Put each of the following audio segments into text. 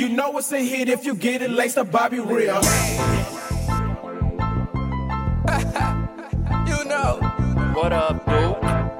You know it's a hit if you get it laced up Bobby Real. You know. What up, dude?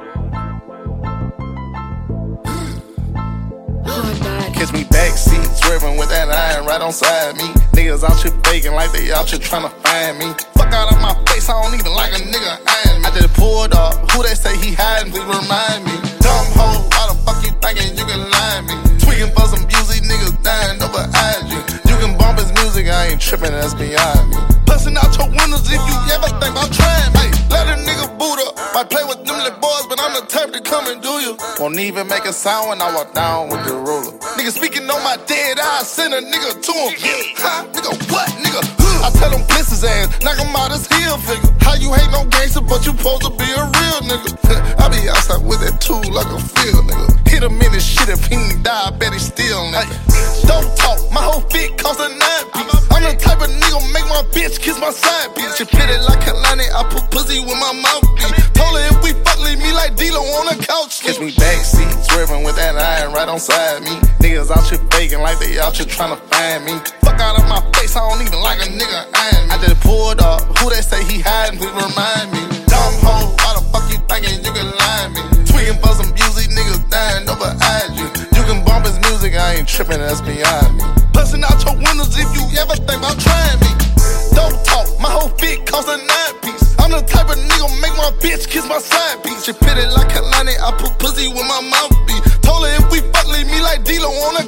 Catch me backseat, swerving with that iron right on side me. Niggas out here faking like they out here tryna find me. Fuck out of my face, I don't even like a nigga iron me. I just pulled off, who they say he hiding, please remind me. Dumb hoe, why the fuck you thinking you can lie me? Tweaking for some music, niggas dying over IG. You can bump his music, I ain't tripping, that's beyond me. Busting out your windows if you ever think I'm trying, hey. Let a nigga boot up, might play with them little boys, but I'm the type to come and do you. Won't even make a sound when I walk down with the ruler. Nigga speaking on my dead eyes, send a nigga to him. Huh? Nigga, what? Nigga, I tell him bliss his ass, knock him out his heel figure. How you hate no gangster, but you supposed to be a real nigga? I be outside with that tool like a field nigga. Hit him in his shit if he ain't die, I bet he still nigga. Don't talk, my whole fit cost a 9-piece. I'm the type of nigga make my bitch kiss my side piece. She fit it like Kalani, I put pussy with my mouthpiece. Told her if we fuck, leave me like D-Lo on the couch. Catch me backseat, swerving with that iron right on side me. Niggas out here faking like they out here tryna find me. Fuck out of my face, I don't even like a nigga iron me. I just pulled off, who they say he hiding, please remind me. Dumb hoe, why the fuck you thinking you can lie me? Tweaking for some music, niggas dying over IG. You can bump his music, I ain't tripping, that's beyond me. Busting out your windows if you ever think about trying me. Don't talk, my whole fit cost a 9-piece. I'm the type of nigga make my bitch kiss my side piece. She fit it like Kalani, I put pussy with my mouthpiece. Told her if we fuck, leave me like D-Lo on the